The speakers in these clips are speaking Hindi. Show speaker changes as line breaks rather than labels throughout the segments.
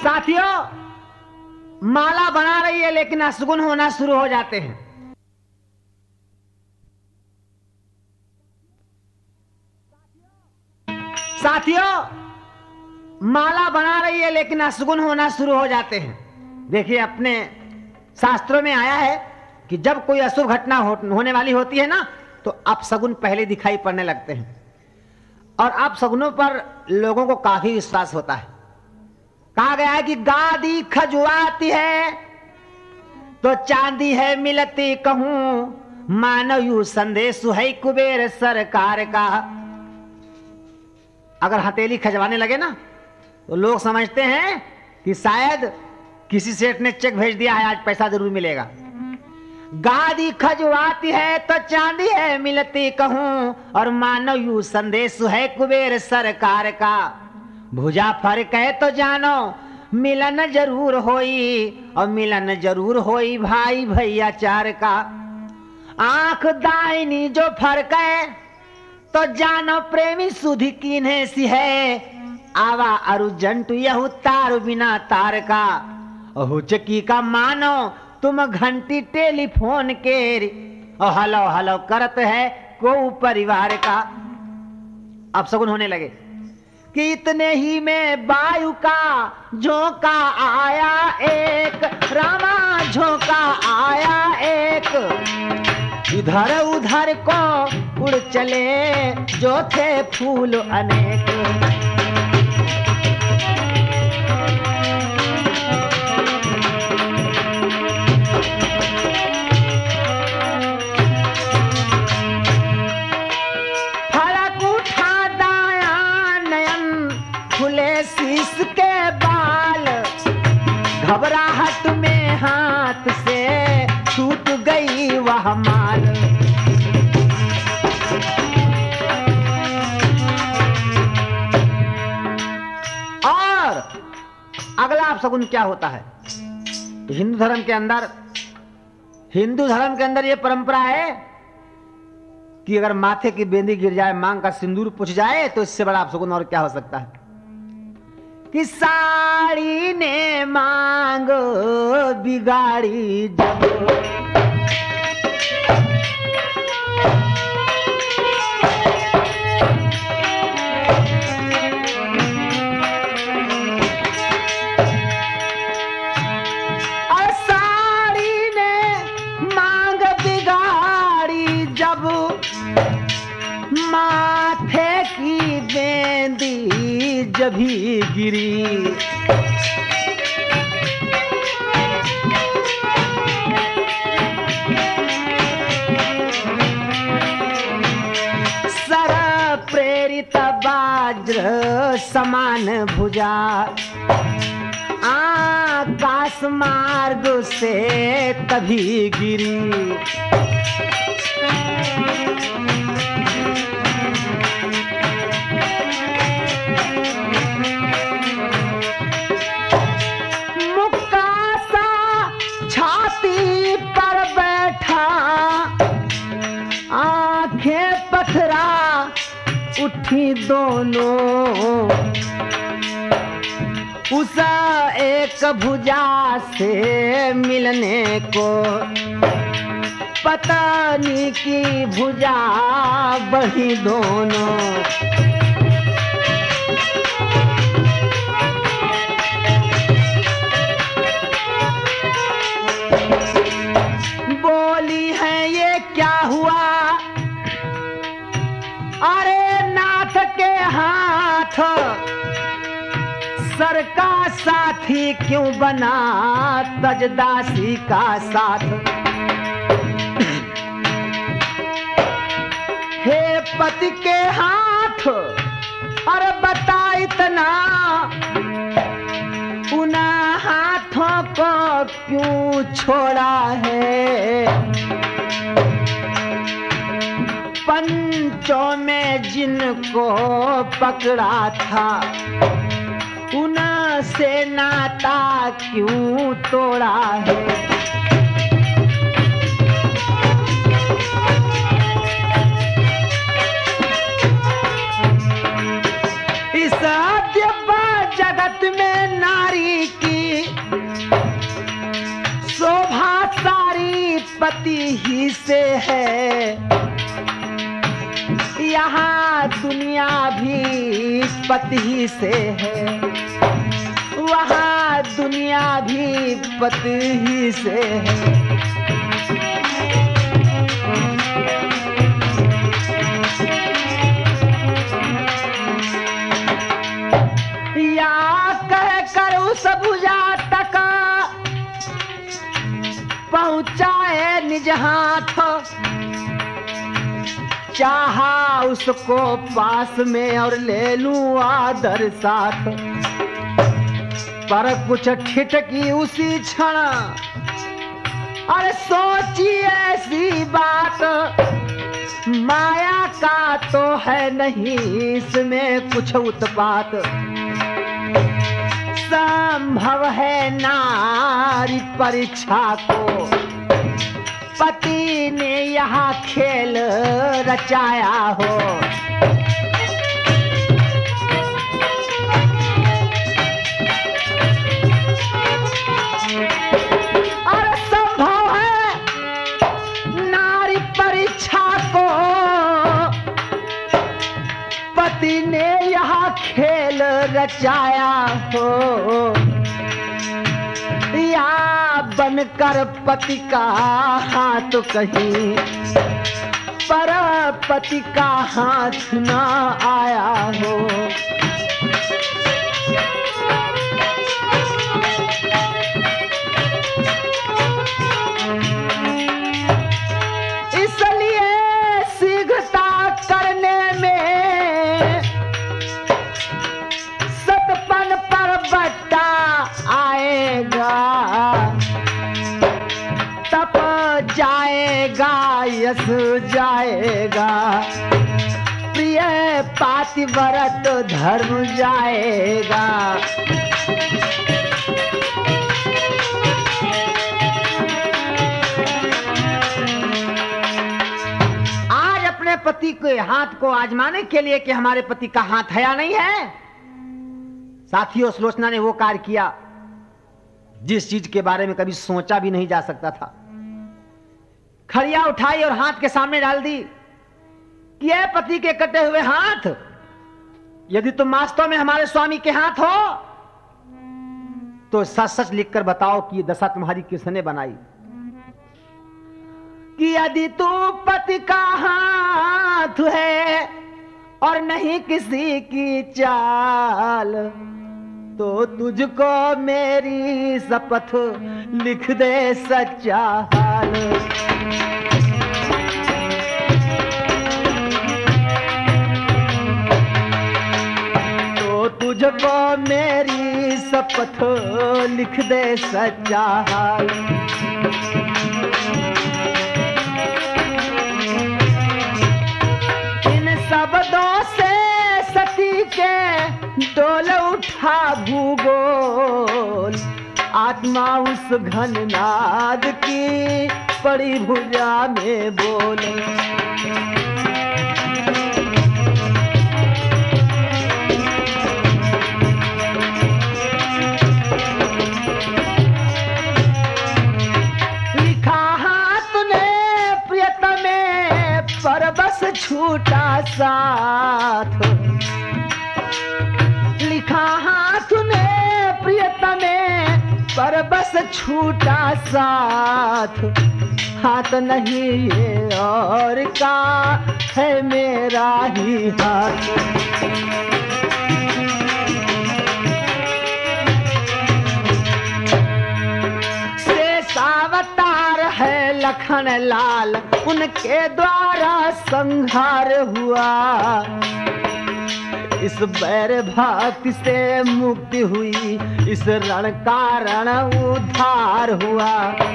साथियों, माला बना रही है लेकिन अशगुन होना शुरू हो जाते हैं। साथियों, माला बना रही है लेकिन अशगुन होना शुरू हो जाते हैं। देखिए, अपने शास्त्रों में आया है कि जब कोई अशुभ घटना होने वाली होती है ना, तो अपशगुन पहले दिखाई पड़ने लगते हैं और अपशगुनों पर लोगों को काफी विश्वास होता है। कहा गया है कि गादी खजुआती है तो चांदी है मिलती, कहूं मानव यू संदेश है कुबेर सरकार का। अगर हथेली खजवाने लगे ना तो लोग समझते हैं कि शायद किसी सेठ ने चेक भेज दिया है, आज पैसा जरूर मिलेगा। गादी खजुआती है तो चांदी है मिलती, कहूं और मानव यू संदेश है कुबेर सरकार का। भुजा फर्क है तो जानो मिलन जरूर होई, और मिलन जरूर होई भाई भैया चार का। आंख दाहिनी जो फर्क है तो जानो प्रेमी सुधि कीन्हे सी है। आवा अरु जंटू यहू तार बिना तार का। हुचकी का मानो तुम घंटी टेलीफोन के, और हलो हलो करत है को परिवार का। अब सगुन होने लगे कि इतने ही में वायु का झोंका आया एक, रामा झोंका आया एक। इधर उधर को उड़ चले जो थे फूल अनेक। फड़क उठा दाया नयन, खुले शीश के बाल। घबराहट में हाथ से टूट गई वह माल। और अगला अपशगुन क्या होता है? हिंदू धर्म के अंदर यह परंपरा है कि अगर माथे की बेंदी गिर जाए, मांग का सिंदूर पुछ जाए, तो इससे बड़ा अपशगुन और क्या हो सकता है? कि साड़ी ने मांग बिगाड़ी जब, और साड़ी ने मांग बिगाड़ी जब, माथे की बेंदी जभी गिरी। सर प्रेरित वज्र समान भुजा, आकाश मार्ग से तभी गिरी। आंखें पथरा उठी दोनों, उस एक भुजा से मिलने को। पत्नी की भुजा बढ़ी दोनों, बोली है ये क्या हुआ? अरे नाथ के हाथ सर का साथी क्यों बना तजदासी का साथ। हे पति के हाथ, अरे बता इतना, उन हाथों को क्यों छोड़ा है? पंचों में जिनको पकड़ा था, उनसे नाता क्यों तोड़ा है? इस दिव्य जगत में नारी की शोभा सारी पति ही से है, यहाँ दुनिया भी पति ही से है, वहाँ दुनिया भी पति ही से है। या कह कर उस भुजा तक पहुँचाए निज हाथ, चाहा उसको पास में और ले लूं आदर साथ, पर कुछ ठिठकी उसी क्षण, अरे सोची ऐसी बात, माया का तो है नहीं इसमें कुछ उत्पात, संभव है नारी परीक्षा को पति ने यहाँ खेल रचाया हो। और संभव है नारी परीक्षा को पति ने यहाँ खेल रचाया हो, या बनकर पति का हाथ कहीं पर पति का हाथ ना आया हो। इसलिए शीघ्रता करने में सतपन पर बट्टा आएगा, तप जाएगा यश जाएगा, प्रिय पातिव्रत धर्म जाएगा। आज अपने पति के हाथ को आजमाने के लिए कि हमारे पति का हाथ है या नहीं है, साथियों सुलोचना ने वो कार्य किया जिस चीज के बारे में कभी सोचा भी नहीं जा सकता था। खड़िया उठाई और हाथ के सामने डाल दी कि ये पति के कटे हुए हाथ, यदि तुम वास्तव में हमारे स्वामी के हाथ हो तो सच सच लिखकर बताओ कि ये दशा तुम्हारी किसने बनाई। कि यदि तू पति का हाथ है और नहीं किसी की चाल, तो तुझको मेरी शपथ लिख दे सच्चा हाल। तो तुझको मेरी शपथ लिख दे सच्चा हाल। इन शब्दों से सती के डोल उठा भूगोल, आत्मा उस घननाद की पड़ी भुजा में बोले। लिखा हाथ ने प्रियतमे पर बस छूटा साथ, लिखा हाथ ने प्रियतमे पर बस छूटा साथ। हाथ नहीं ये और का है मेरा ही हाथ। शेषावतार है लखन लाल, उनके द्वारा संहार हुआ। इस बैर भक्ति से मुक्ति हुई, इस रण का रण उद्धार हुआ।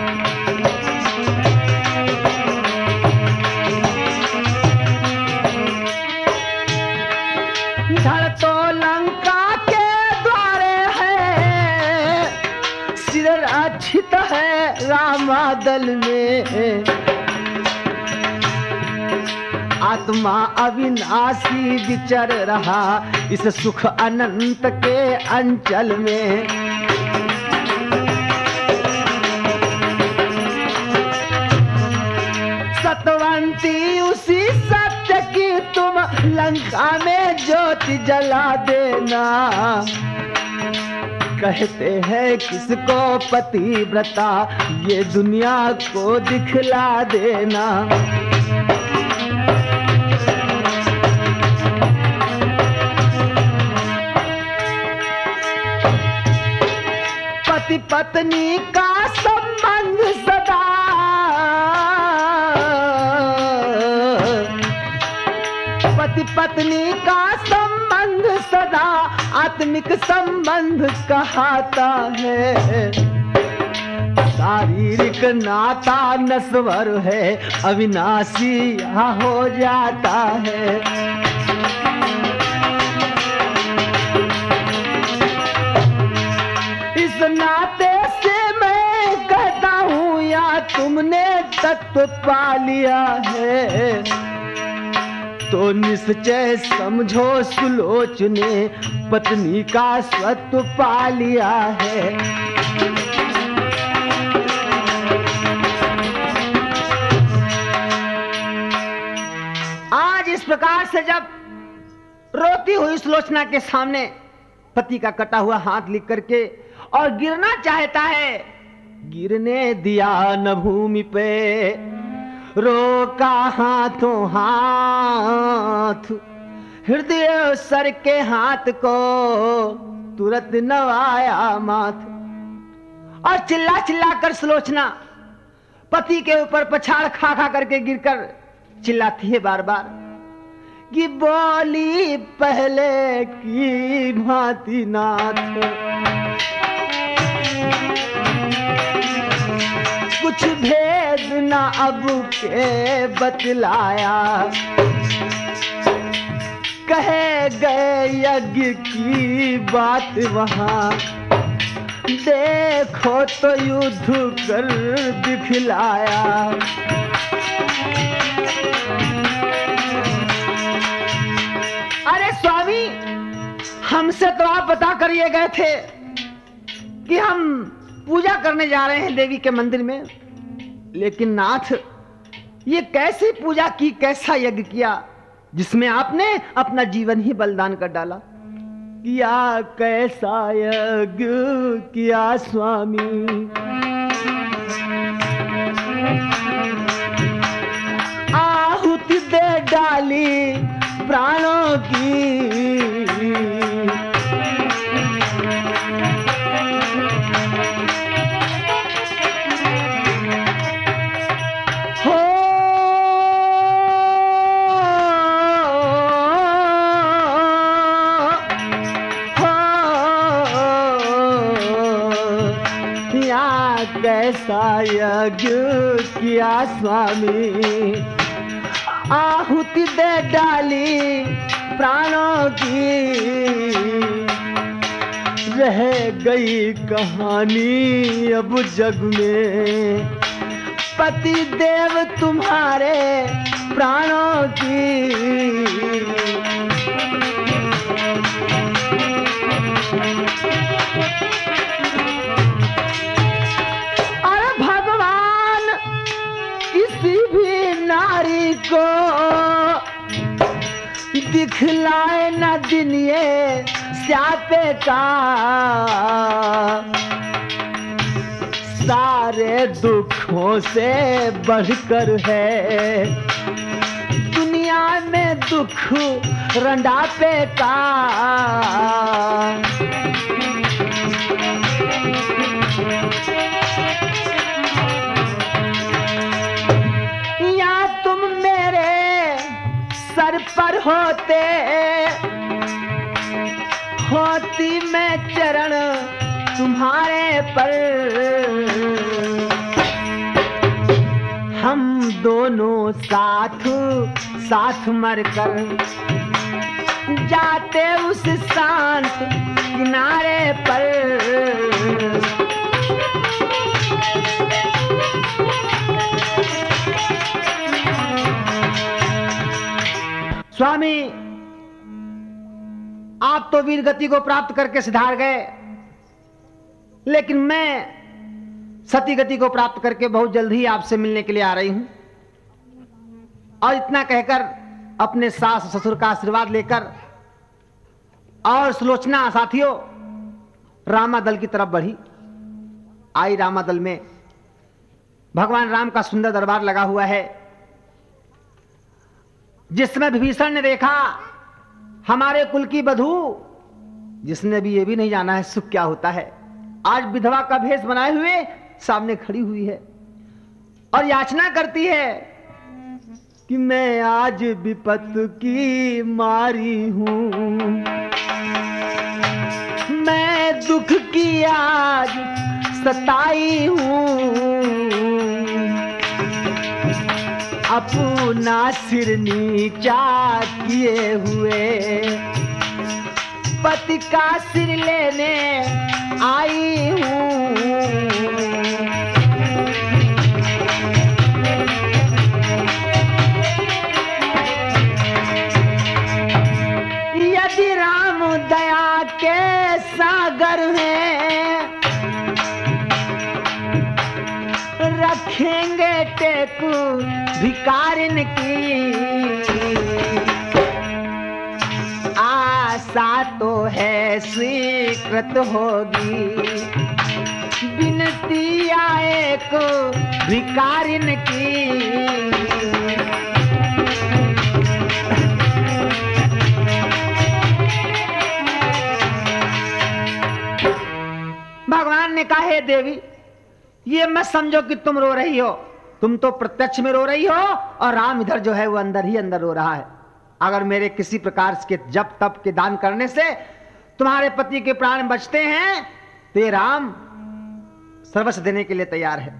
धड़ तो लंका के द्वारे है, सिर रक्षित है रामादल में। आत्मा अविनाशी विचर रहा इस सुख अनंत के अंचल में। सतवंती उसी सत्य की तुम लंका में ज्योति जला देना। कहते हैं किसको पतिव्रता ये दुनिया को दिखला देना। पति पत्नी का संबंध सदा पति पत्नी का संबंध सदा आत्मिक संबंध कहता है। शारीरिक नाता नश्वर है अविनाशी यहाँ हो जाता है। इस नाते से मैं कहता हूँ या तुमने तत्व पा लिया है तो निश्चय समझो सुलोचने पत्नी का स्वत्व पा लिया है। आज इस प्रकार से जब रोती हुई सुलोचना के सामने पति का कटा हुआ हाथ लिख करके और गिरना चाहता है, गिरने दिया न भूमि पे, रोका हाथों हाथ, हृदय सर के हाथ को तुरंत नवाया माथ। और चिल्ला चिल्ला कर सुलोचना पति के ऊपर पछाड़ खा खा करके गिरकर चिल्लाती है बार बार कि बोली पहले की भांति नाथ, कुछ भेद ना अब के बतलाया, कहे गए यज्ञ की बात वहां, देखो तो युद्ध कर दिखलाया। अरे स्वामी, हमसे तो आप बता कर ये गए थे कि हम पूजा करने जा रहे हैं देवी के मंदिर में, लेकिन नाथ ये कैसी पूजा की, कैसा यज्ञ किया जिसमें आपने अपना जीवन ही बलिदान कर डाला। किया कैसा यज्ञ किया स्वामी, आहुति दे डाली प्राणों की, कैसा यज्ञ किया स्वामी, आहुति दे डाली प्राणों की, रह गई कहानी अब जग में, पति देव तुम्हारे प्राणों की। नारी को दिखलाए न दिन ये स्यापे का, सारे दुखों से बढ़कर है दुनिया में दुख रंडापे का। सर पर होती मैं चरण तुम्हारे पर, हम दोनों साथ साथ मरकर जाते उस शांत किनारे पर। स्वामी आप तो वीर गति को प्राप्त करके सिधार गए, लेकिन मैं सती गति को प्राप्त करके बहुत जल्द ही आपसे मिलने के लिए आ रही हूं। और इतना कहकर अपने सास ससुर का आशीर्वाद लेकर और सुलोचना साथियों रामादल की तरफ बढ़ी। आई रामादल में भगवान राम का सुंदर दरबार लगा हुआ है। जिसमें विभीषण ने देखा हमारे कुल की बधू, जिसने भी ये भी नहीं जाना है सुख क्या होता है, आज विधवा का भेष बनाए हुए सामने खड़ी हुई है और याचना करती है कि मैं आज विपत की मारी हूं, मैं दुख की आज सताई हूं, अपना सिर नीचा किए हुए पति का सिर लेने आई हूं। यदि राम दया के सागर हैं रखेंगे टेकू भिकारिन की, आशा तो है स्वीकृत होगी, विनती आए को भिकारिन की। भगवान ने कहा हे देवी ये मत समझो कि तुम रो रही हो, तुम तो प्रत्यक्ष में रो रही हो और राम इधर जो है वो अंदर ही अंदर रो रहा है। अगर मेरे किसी प्रकार के जप तप के दान करने से तुम्हारे पति के प्राण बचते हैं तो ये राम सर्वस्व देने के लिए तैयार है।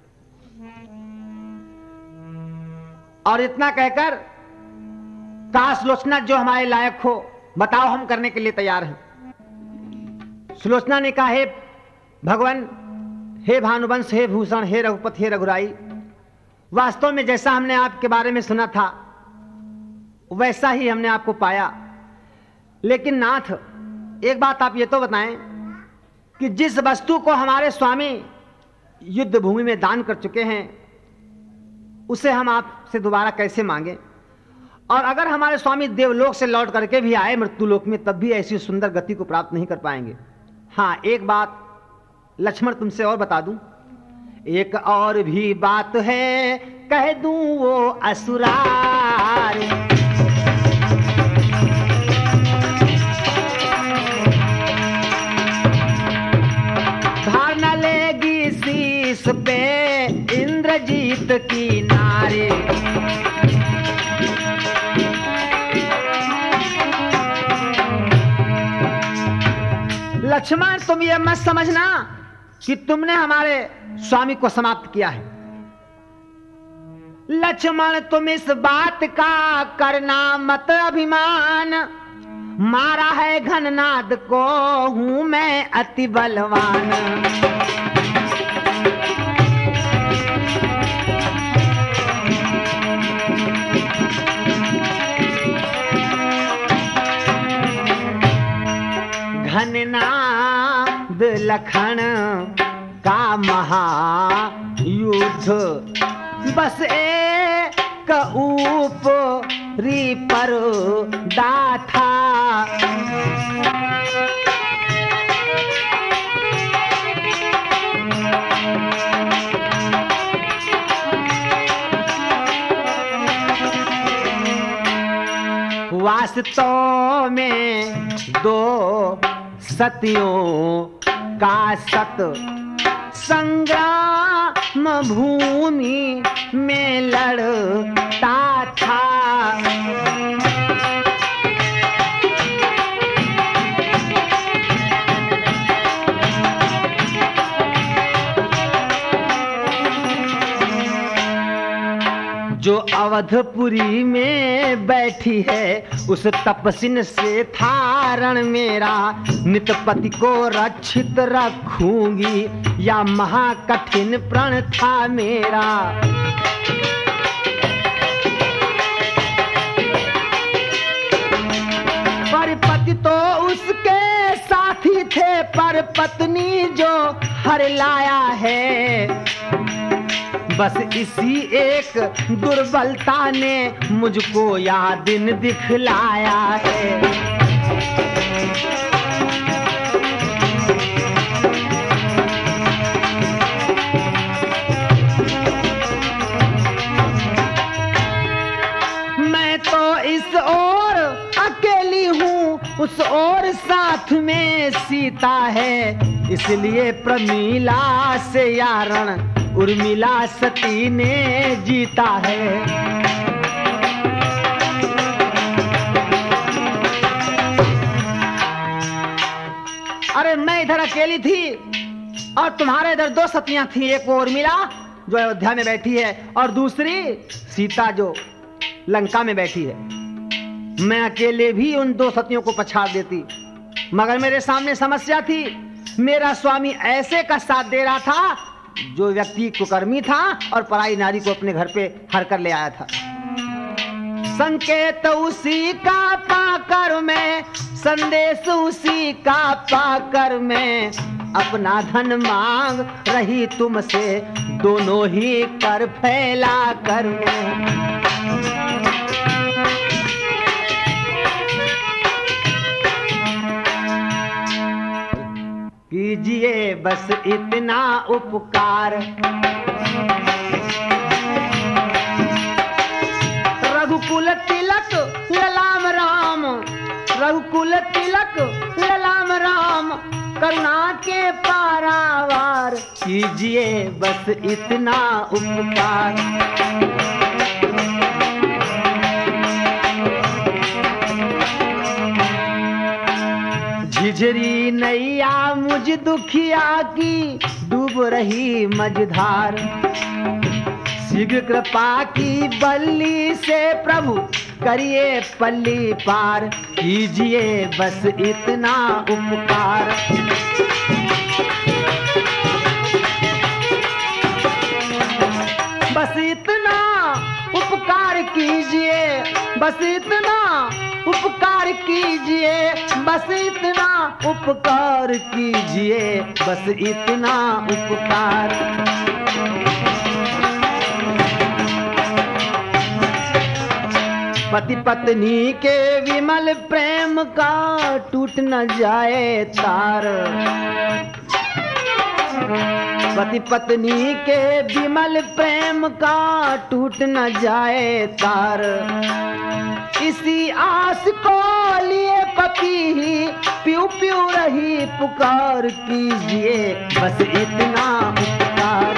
और इतना कहकर कहा सुलोचना जो हमारे लायक हो बताओ, हम करने के लिए तैयार हैं। सुलोचना ने कहा हे भगवान, हे भानुवंश, हे भूषण, हे रघुपति, हे रघुराई, वास्तव में जैसा हमने आपके बारे में सुना था वैसा ही हमने आपको पाया। लेकिन नाथ एक बात आप ये तो बताएं कि जिस वस्तु को हमारे स्वामी युद्ध भूमि में दान कर चुके हैं उसे हम आपसे दोबारा कैसे मांगे, और अगर हमारे स्वामी देवलोक से लौट करके भी आए मृत्युलोक में तब भी ऐसी सुंदर गति को प्राप्त नहीं कर पाएंगे। हाँ एक बात लक्ष्मण तुमसे और बता दूं, एक और भी बात है कह दूं वो असुरार, धार न लेगी शीश पे इंद्रजीत की नारी, लक्ष्मण तुम ये मत समझना कि तुमने हमारे स्वामी को समाप्त किया है। लक्ष्मण तुम इस बात का करना मत अभिमान, मारा है घननाद को हूं मैं अति बलवान, घननाद लखन का महायुद्ध बस एक ऊपरी पर्दा था, वास्तव में दो सतियों का सत संग्राम भूमि में लड़ता था, जो अवधपुरी में बैठी है उस तपसिन से थारण मेरा, नितपति को रक्षित रखूंगी या महाकठिन प्रण था मेरा। कर लाया है। बस इसी एक दुर्बलता ने मुझको यह दिन दिखलाया है। इस ओर अकेली हूँ, उस ओर साथ में सीता है, इसलिए प्रमीला से यारण उर्मिला सती ने जीता है। अरे मैं इधर अकेली थी और तुम्हारे इधर दो सतियां थी, एक वो उर्मिला जो अयोध्या में बैठी है और दूसरी सीता जो लंका में बैठी है। मैं अकेले भी उन दो सतियों को पछाड़ देती, मगर मेरे सामने समस्या थी। मेरा स्वामी ऐसे का साथ दे रहा था जो व्यक्ति कुकर्मी था और पराई नारी को अपने घर पे हर कर ले आया था। संकेत उसी का पाकर मैं, संदेश उसी का पाकर मैं, अपना धन मांग रही तुमसे, दोनों ही कर फैला कर मैं। कीजिए बस इतना उपकार, रघुकुल तिलक ललाम राम, रघुकुल तिलक ललाम राम, करुणा के पारावार, कीजिए बस इतना उपकार। झिझरी नैया मुझ दुखिया की डूब रही मझधार, शीघ्र कृपा की बल्ली से प्रभु करिए पल्ली पार, कीजिए बस इतना उपकार। बस इतना उपकार कीजिए, बस इतना उपकार कीजिए, बस इतना उपकार कीजिए, बस इतना उपकार। पति पत्नी के विमल प्रेम का टूट न जाए तार, पति पत्नी के विमल प्रेम का टूट न जाए तार, इसी आस को लिए पति ही प्यू प्यू रही पुकार, कीजिए बस इतना उपकार।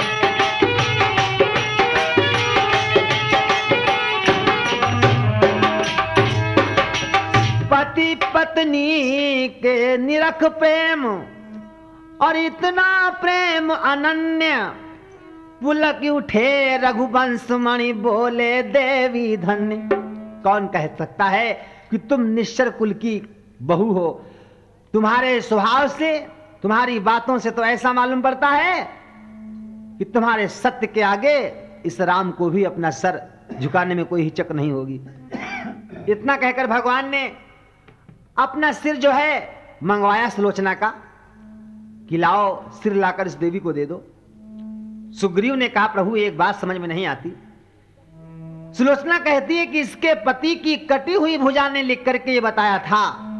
पति पत्नी के निरख प्रेम और इतना प्रेम अनन्य, पुलक उठे रघुवंश मणि बोले देवी धन्य। कौन कह सकता है कि तुम निश्चर कुल की बहू हो? तुम्हारे स्वभाव से, तुम्हारी बातों से तो ऐसा मालूम पड़ता है कि तुम्हारे सत्य के आगे इस राम को भी अपना सर झुकाने में कोई हिचक नहीं होगी। इतना कहकर भगवान ने अपना सिर जो है मंगवाया सुलोचना का कि लाओ सिर लाकर इस देवी को दे दो। सुग्रीव ने कहा प्रभु एक बात समझ में नहीं आती। सुलोचना कहती है कि इसके पति की कटी हुई भुजा ने लिख करके ये बताया था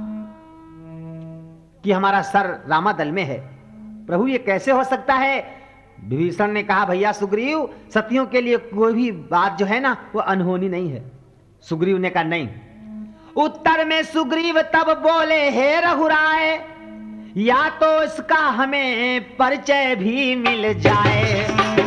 कि हमारा सर रामादल में है। प्रभु ये कैसे हो सकता है? विभीषण ने कहा भैया सुग्रीव, सतियों के लिए कोई भी बात जो है ना वो अनहोनी नहीं है। सुग्रीव ने कहा नहीं। उत्तर में सुग्रीव तब बोले हे रघुराय, या तो इसका हमें परिचय भी मिल जाए।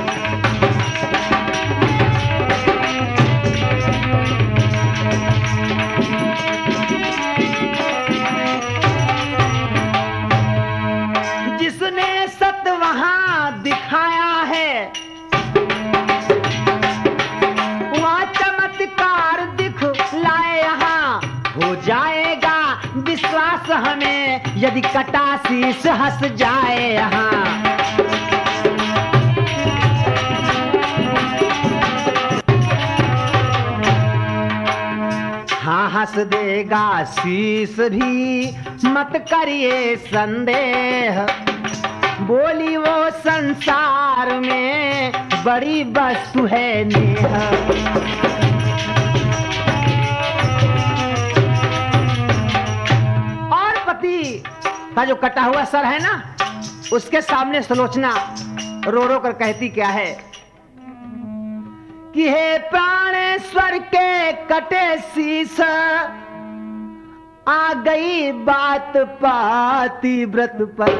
जिसने सत्य वहां दिखाया है, वहां चमत्कार दिख लाए, यहाँ हो जाएगा विश्वास हमें, यदि कटाशीस हंस जाए यहाँ। हाँ हंस देगा शीश भी, मत करिए संदेह, बोली वो संसार में बड़ी वस्तु है नेह। और पति का जो कटा हुआ सर है ना, उसके सामने सुलोचना रो रो कर कहती क्या है कि हे प्राणेश्वर के कटे शीश, आ गई बात पाती व्रत पर।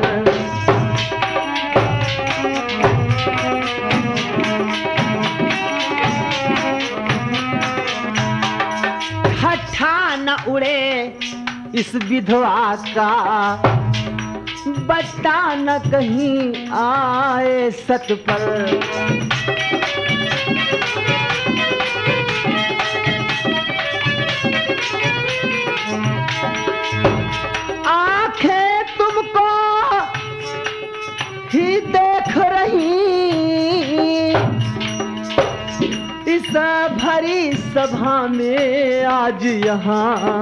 हठा न उड़े इस विधवा का, बट्टा न कहीं आए सत पर। आंखें तुमको ही देख रही इस भरी सभा में आज यहाँ,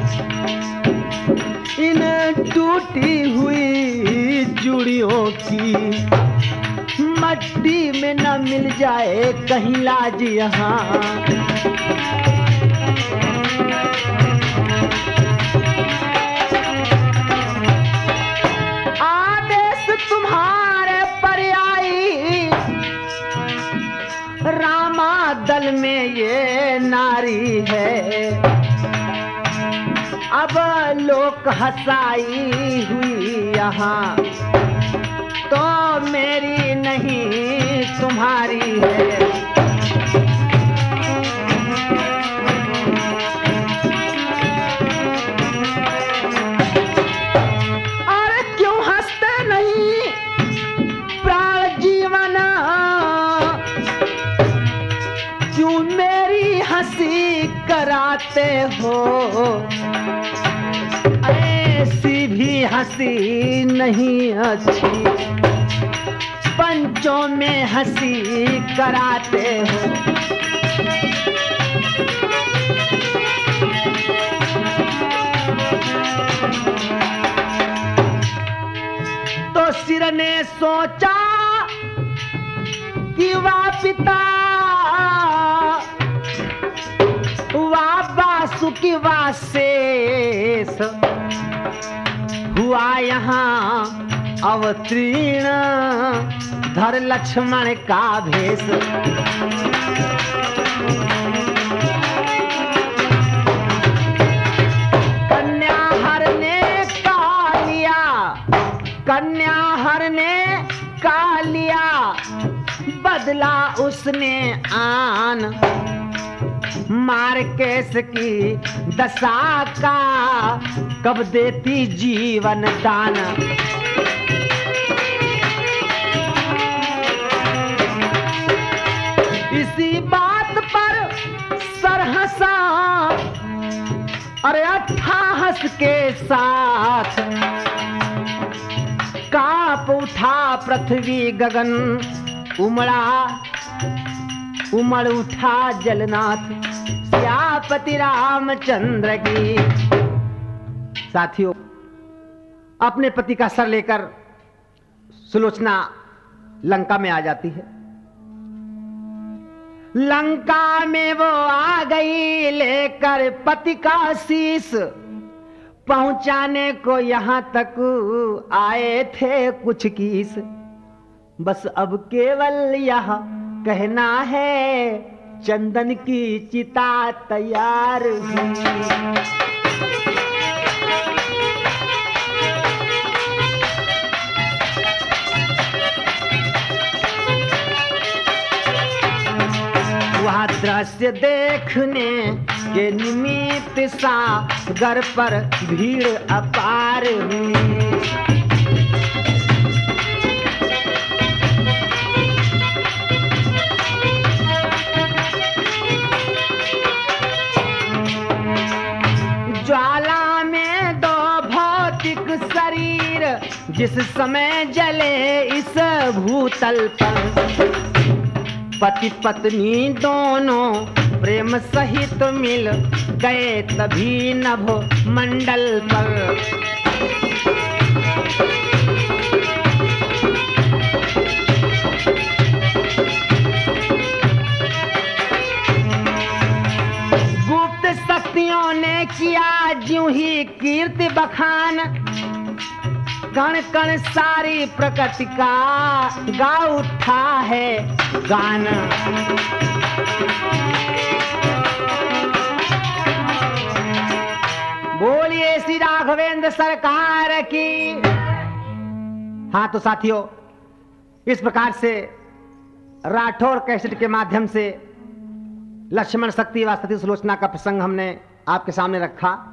इन टूटी हुई चूड़ियों की मट्टी में न मिल जाए कहीं लाज यहाँ। आदेश तुम्हारे पर्यायी, रामा दल में ये नारी है। अब लोक हंसाई हुई यहाँ, तो मेरी नहीं तुम्हारी है। अरे क्यों हंसते नहीं प्राण जीवन, क्यों मेरी हंसी कराते हो। ऐसी भी हंसी नहीं अच्छी, पंचों में हंसी कराते हो। तो सिर ने सोचा कि वाह पिता, वाह वासुकी वाह शेष, हुआ यहाँ अवतीर्ण धर लक्ष्मण का भेष। कन्या हरने का लिया, कन्या हरने का लिया, बदला उसने आन। मारकेस की दशा का कब देती जीवन दान। इसी बात पर सरहसा, अरे अट्ठाहस के साथ कांप उठा पृथ्वी गगन, उमड़ उठा जलनाथ सियापति रामचंद्र की। साथियों, अपने पति का सर लेकर सुलोचना लंका में आ जाती है। लंका में वो आ गई लेकर पति का शीश, पहुंचाने को यहां तक आए थे कुछ कीस। बस अब केवल यह कहना है, चंदन की चिता तैयार हुई। वह दृश्य देखने के निमित्त सागर पर भीड़ अपार हुई। ज्वाला में दो भौतिक शरीर जिस समय जले इस भूतल पर, पति पत्नी दोनों प्रेम सहित मिल गए तभी नभ मंडल पर। की कीर्ति बखान, कण कण सारी प्रकृति का गा उठा है गान। बोलिए श्री राघवेंद्र सरकार की। हाँ तो साथियों, इस प्रकार से राठौर कैसेट के माध्यम से लक्ष्मण शक्ति व सती सुलोचना का प्रसंग हमने आपके सामने रखा।